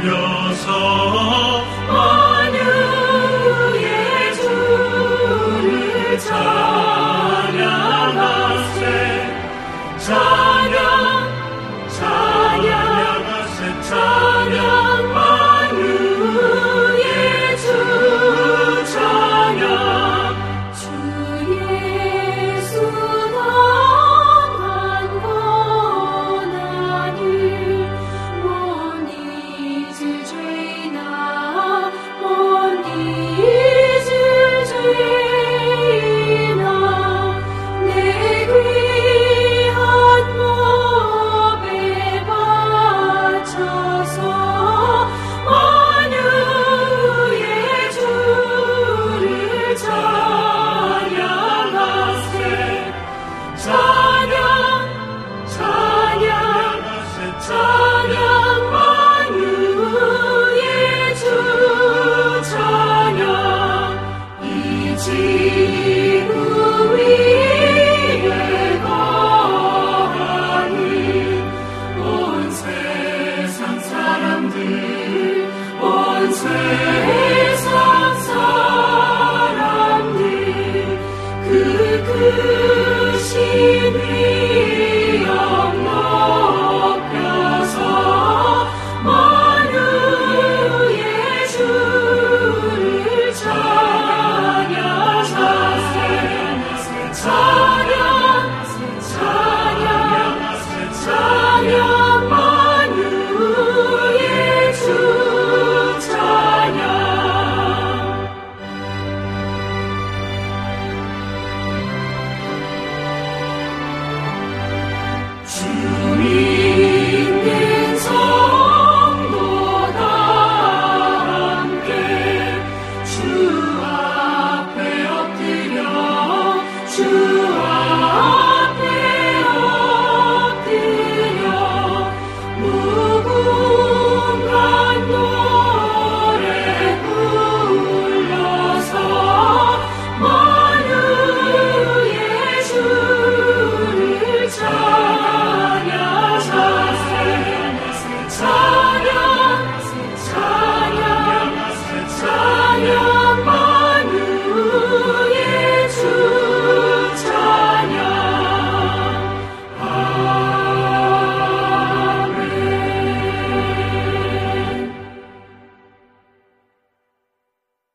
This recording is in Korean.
높여서 만유의 주를 찬양하세. 찬양 찬양 찬양 만유의 주 찬양. 주 예수 당한 고난을 못 잊을 죄나 못 잊을 죄나 내 귀한 몸에 바쳐서 만유의 주를 찬양하세. 찬양 찬양 찬양 만유의 주 찬양. 이 지구 위에 거하는 온 세상 사람들 온 세상